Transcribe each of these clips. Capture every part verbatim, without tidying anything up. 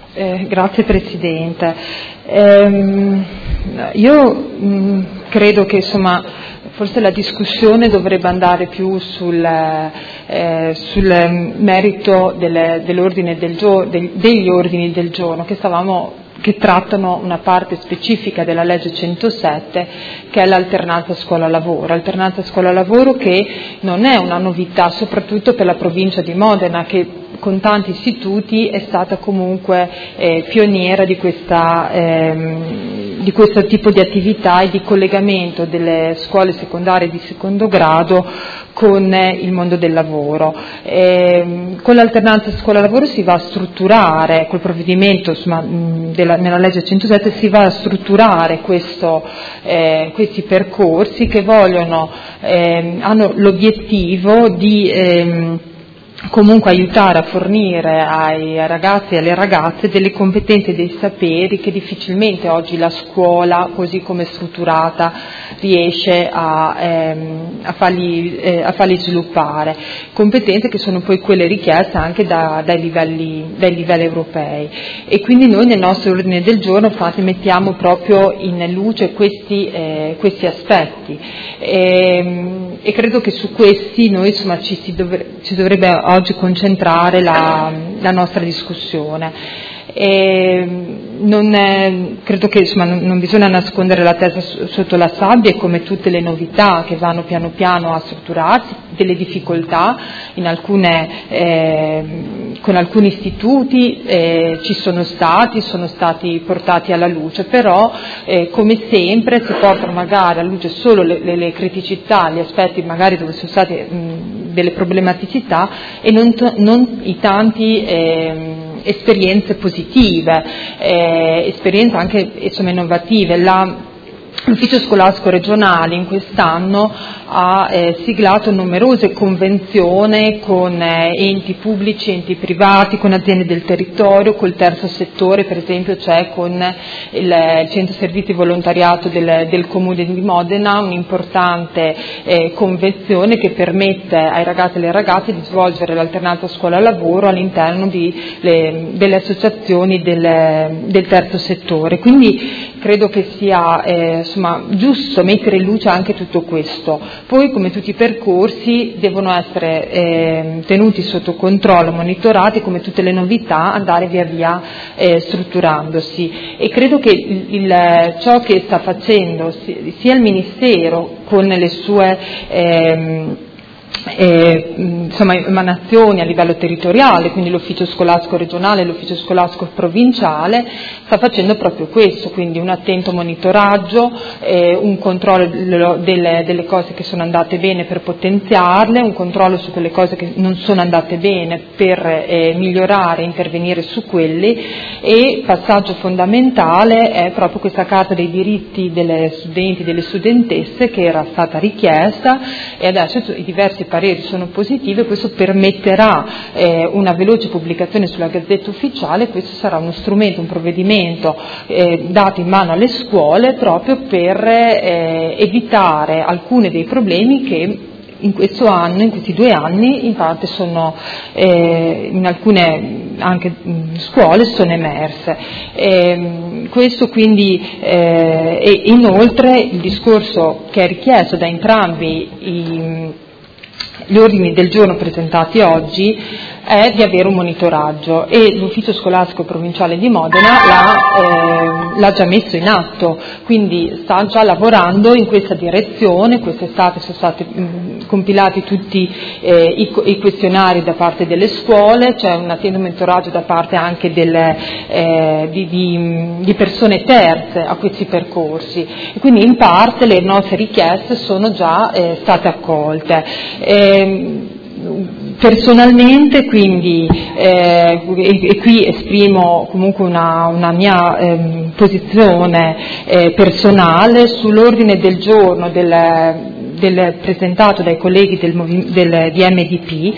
Eh, grazie Presidente. Ehm, io mh, credo che insomma forse la discussione dovrebbe andare più sul, eh, sul merito delle, dell'ordine del gio- degli, degli ordini del giorno che stavamo che trattano una parte specifica della legge centosette, che è l'alternanza scuola-lavoro. Alternanza scuola-lavoro che non è una novità, soprattutto per la provincia di Modena, che con tanti istituti è stata comunque eh, pioniera di, questa, ehm, di questo tipo di attività e di collegamento delle scuole secondarie di secondo grado con il mondo del lavoro. E, con l'alternanza scuola-lavoro si va a strutturare, col provvedimento insomma, della, nella legge centosette si va a strutturare questo, eh, questi percorsi che vogliono, eh, hanno l'obiettivo di ehm, comunque aiutare a fornire ai ragazzi e alle ragazze delle competenze e dei saperi che difficilmente oggi la scuola, così come è strutturata, riesce a, ehm, a, fargli, eh, a farli sviluppare. Competenze che sono poi quelle richieste anche da, dai, livelli, dai livelli europei. E quindi noi nel nostro ordine del giorno infatti mettiamo proprio in luce questi, eh, questi aspetti. E, e credo che su questi noi insomma ci, si dovre, ci dovrebbe oggi concentrare la, la nostra discussione. E non è, credo che insomma, non, non bisogna nascondere la testa sotto la sabbia, e come tutte le novità che vanno piano piano a strutturarsi, delle difficoltà in alcune, eh, con alcuni istituti eh, ci sono stati, sono stati portati alla luce, però eh, come sempre si portano magari alla luce solo le, le, le criticità, gli aspetti magari dove sono state mh, delle problematicità e non, non i tanti eh, esperienze positive, eh, esperienze anche insomma, innovative. La, L'ufficio scolastico regionale in quest'anno ha eh, siglato numerose convenzioni con eh, enti pubblici, enti privati, con aziende del territorio, col terzo settore, per esempio c'è con il, il centro servizi volontariato del, del Comune di Modena un'importante eh, convenzione che permette ai ragazzi e alle ragazze di svolgere l'alternanza scuola-lavoro all'interno di, le, delle associazioni del, del terzo settore. Quindi credo che sia eh, insomma, giusto mettere in luce anche tutto questo. Poi, come tutti i percorsi, devono essere eh, tenuti sotto controllo, monitorati, come tutte le novità, andare via via eh, strutturandosi. E credo che il, il, ciò che sta facendo sia il Ministero con le sue ehm, Eh, insomma, emanazioni a livello territoriale, quindi l'ufficio scolastico regionale e l'ufficio scolastico provinciale, sta facendo proprio questo, quindi un attento monitoraggio, eh, un controllo delle, delle cose che sono andate bene per potenziarle, un controllo su quelle cose che non sono andate bene per eh, migliorare, intervenire su quelli, e passaggio fondamentale è proprio questa Carta dei diritti delle studenti e delle studentesse che era stata richiesta, e adesso i diversi pareri sono positivi, e questo permetterà eh, una veloce pubblicazione sulla Gazzetta Ufficiale. Questo sarà uno strumento, un provvedimento eh, dato in mano alle scuole proprio per eh, evitare alcuni dei problemi che in questo anno, in questi due anni, in parte sono, eh, in alcune anche mh, scuole sono emerse. E, questo quindi, eh, e inoltre il discorso che è richiesto da entrambi i gli ordini del giorno presentati oggi è di avere un monitoraggio, e l'ufficio scolastico provinciale di Modena l'ha, eh, l'ha già messo in atto, quindi sta già lavorando in questa direzione. Quest'estate sono stati mh, compilati tutti eh, i, i questionari da parte delle scuole, c'è un attento monitoraggio da parte anche delle, eh, di, di, di persone terze a questi percorsi, e quindi in parte le nostre richieste sono già eh, state accolte. Eh, Personalmente, quindi, eh, e, e qui esprimo comunque una, una mia eh, posizione eh, personale sull'ordine del giorno del, del presentato dai colleghi del, del D M D P,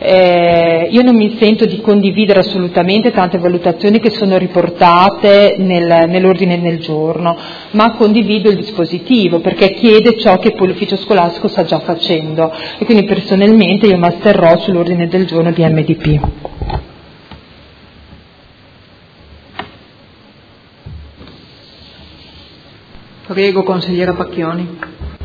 eh, io non mi sento di condividere assolutamente tante valutazioni che sono riportate nel, nell'ordine del giorno, ma condivido il dispositivo perché chiede ciò che poi l'ufficio scolastico sta già facendo, e quindi personalmente io mi asterrò sull'ordine del giorno D M D P. Prego, consigliera Pacchioni.